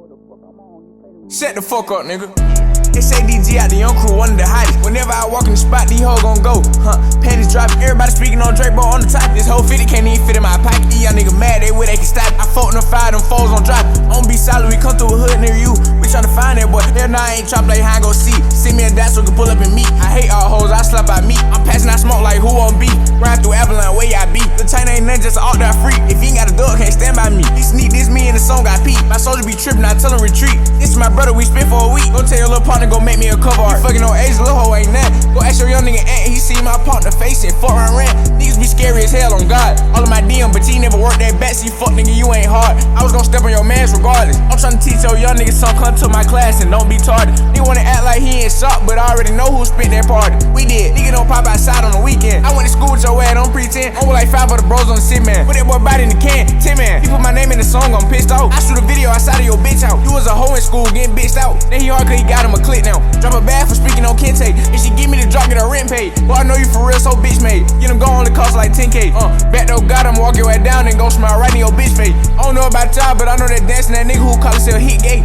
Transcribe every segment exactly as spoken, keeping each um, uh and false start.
Shut the fuck up, nigga. They say D G out the young crew, one of the hottest. Whenever I walk in the spot, these hoes gon' go. Huh, panties dropping, everybody speaking on Drake, bro, on the top. This whole fifty can't even fit in my pocket. These young niggas mad, they where they can stop. I fought in the fire, them foes on drop. On be solid, we come through a hood near you. We tryna find that boy. Hell nah, I ain't chop like how I go see. Send me a dash so we can pull up and meet. I hate all hoes, I slap by meat. I'm passing out smoke like who on beat. Ride through Avalon, where y'all be. The chain ain't nothing, just an out there freak. If you ain't got a dog, can't stand by me. He sneak this, me and the song got peep. My soldier be tripping, I tell him retreat. This is my brother, we spent for a week. Go tell your little partner, go make me a cover art. You fucking on age, little hoe ain't that. Go ask your young nigga aunt, he see my partner face and fuck around rant. Niggas be scary as hell on God. All of my D M, but he never worked that back. See, fuck nigga, you ain't hard. I was gonna step on your mans regardless. I'm tryna teach your young niggas some, come to my class and don't be tardy. Nigga wanna act like he ain't shocked, but I already know who spent that party. We did. Nigga don't pop outside on the weekend. I went to school with your ass, don't pretend. I'm with like five of the bros on the sit man. Put that boy body in the can, ten man. He put my name in the song, I'm pissed off. I shoot a video outside of your bitch house. You was a hoe in school, getting bitched out. Then he hard cause he got him a click now. Drop a bag for speaking on Kente. If she give me the drop, get her rent paid. Boy, I know you for real, so bitch made. Get him gone, only cost like ten K. Uh, back though, got him, walk your way down and go smile right in your bitch face. I don't know about y'all, but I know that dancing that nigga who call himself Hit Gay.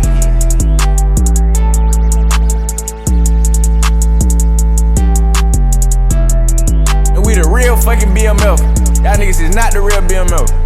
And we the real fucking B M F. Y'all niggas is not the real B M F.